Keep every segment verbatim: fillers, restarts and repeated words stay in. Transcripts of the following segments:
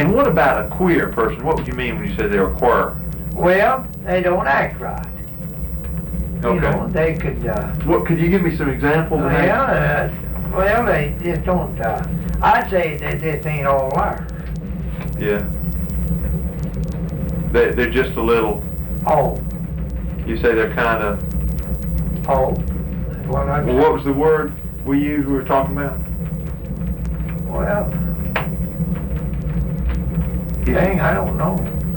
And what about a queer person? What would you mean when you said they were queer? Well, they don't act right. Okay. You know, they could, uh... What, could you give me some examples of that? Well, uh, well, they just don't, uh... I'd say they just ain't all there. Yeah. They, they're just a little... Oh. You say they're kind of... Oh. That's what I... Well, what was the word we used we were talking about? Well... Dang, I don't know.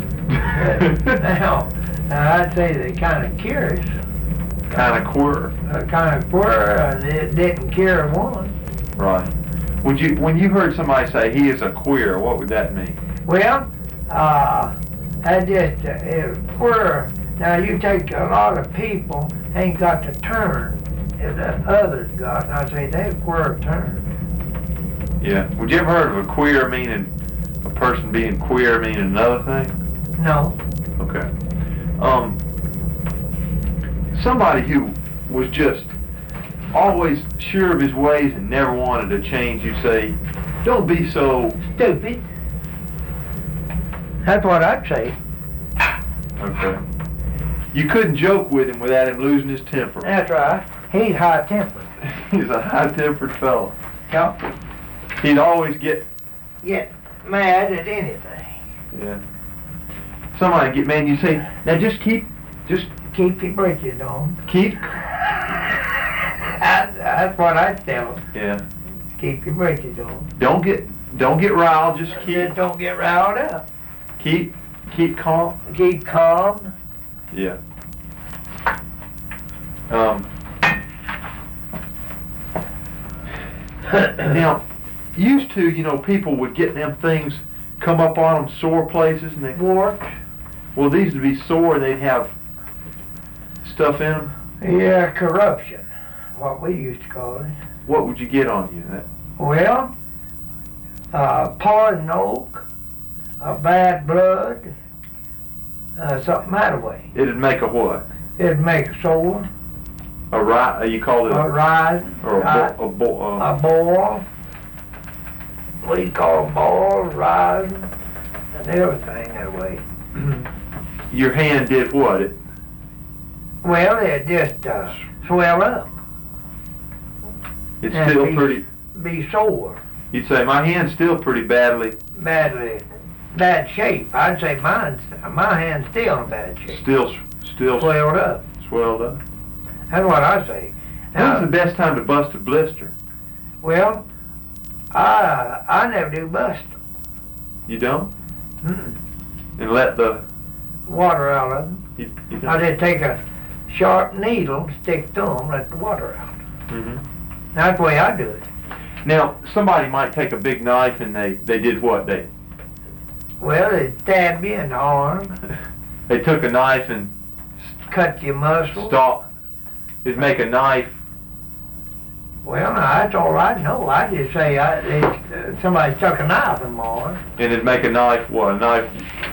now, now, I'd say they're kind of curious. Kind of queer. Uh, kind of queer, uh, they didn't care one. Right. Would you, when you heard somebody say he is a queer, what would that mean? Well, uh, I just, uh, queer, now you take a lot of people, ain't got the turn that others got, and I say they queer turn. Yeah. Would you ever heard of a queer meaning, a person being queer meaning another thing? No. Okay. Um, somebody who was just always sure of his ways and never wanted to change, you say, don't be so... Stupid. That's what I'd say. Okay. You couldn't joke with him without him losing his temper. That's right. He's high-tempered. He's a high-tempered fellow. Yep. He'd always get... Get mad at anything. Yeah. Somebody get mad and you say, now just keep, just... Keep your britches on. Keep... That's, that's what I'd tell them. Yeah. Keep your britches on. Don't get, don't get riled, just keep... Just don't get riled up. Keep, keep calm. Keep calm. Yeah. Um... Now, used to, you know, people would get them things come up on them, sore places, and they... Warts. Well, these would be sore, and they'd have stuff in them. Yeah, corruption, what we used to call it. What would you get on you? That, Well, uh, poison oak, uh, bad blood, uh, something that way. it'd make a what? It'd make a sore, A ri- you called it a a... rise, Or a, bo- a, bo- uh, a boil. We call boil, rising, and everything that way. your hand did what? It, Well, it just uh, swell up, it's And still be- pretty... be sore, You'd say, my hand's still pretty badly... badly, bad shape. I'd say mine's, my hand's still in bad shape, Still, still swelled up. swelled up. That's what I say. When's the best time to bust a blister? Well, I I never do bust You don't? mm And let the... water out of them. You, you I don't? just take a sharp needle, stick to them, let the water out. Mm-hmm. That's the way I do it. Now, somebody might take a big knife and they, they did what? They Well, they stab you in the arm, they took a knife and cut your muscle. stalk. They'd make a knife. Well, now, that's all I know. I just say I, they, uh, somebody stuck a knife in my arm. And it'd make a knife, what, a knife,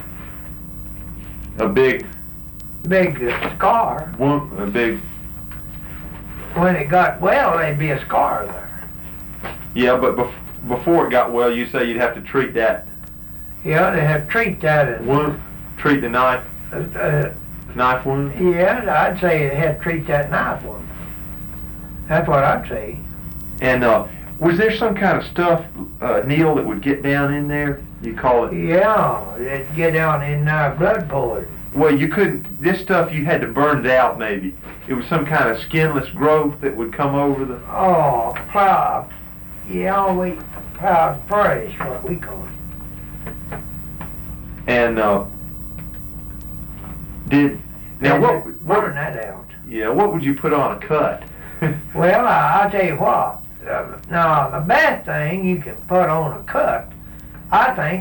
a big, Big uh, scar. wo- a big, When it got well, there'd be a scar there. yeah, but bef- before it got well, you say you'd have to treat that Yeah, they have to treat that as, wound, treat the knife, uh, uh, knife wound. yeah, I'd say they had to treat that knife one. That's what I'd say. And uh, was there some kind of stuff, uh, Neil, that would get down in there? You call it, Yeah, it'd get down in uh, blood poison. well, you couldn't, this stuff you had to burn it out maybe. It was some kind of skinless growth that would come over the, Oh, proud. Yeah, we proud fresh, what we call it. and uh, did, now And what, burn what, that out. yeah, what would you put on a cut? Well, I, I'll tell you what. Uh, now, the best thing you can put on a cut, I think,